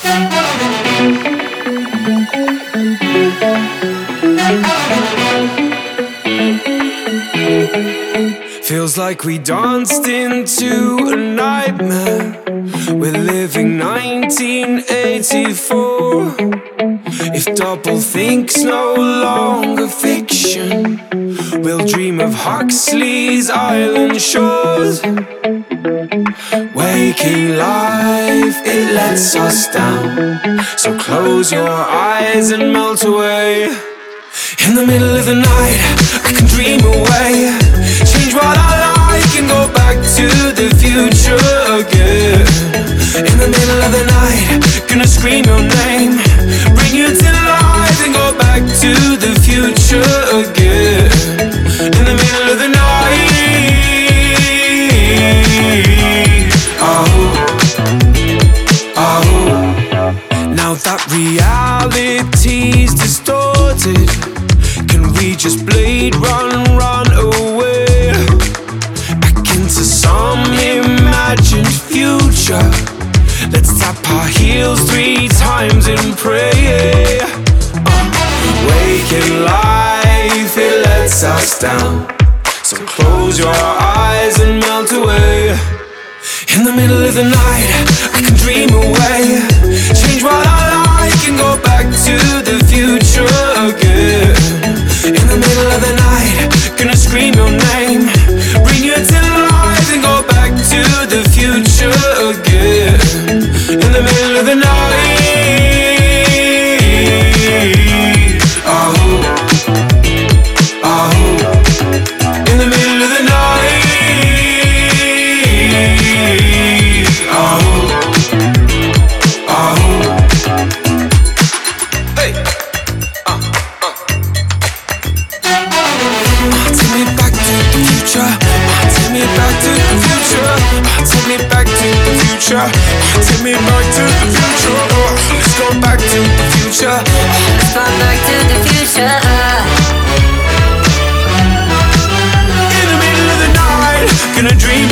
Feels like we danced into a nightmare. We're living 1984. If doublethink no longer fiction, we'll dream of Huxley's island shores. Waking life, it lets us down. So close your eyes and melt away. In the middle of the night, I can dream away. Change what I like and go back to the future again. In the middle of the night, gonna scream your name. Bring you to life and go back to the future again. In the middle of the night. Oh, oh. Now that reality's distorted, can we just blade run away? Back into some imagined future. Let's tap our heels 3 times and pray. Waking life, it lets us down. So close your eyes and melt away. In the middle of the night, I can dream away. Change what I like and go back to the future again. In the middle of the night, gonna scream your name. Bring you to life and go back to the future again. In the middle of the night. Oh, oh. In the middle of the night. Oh, oh. Hey. Take me back to the future. Take me back to the future. Take me back to the future. Take me back to the future. Let's go back to the future. Let's go back to the future. In the middle of the night, gonna dream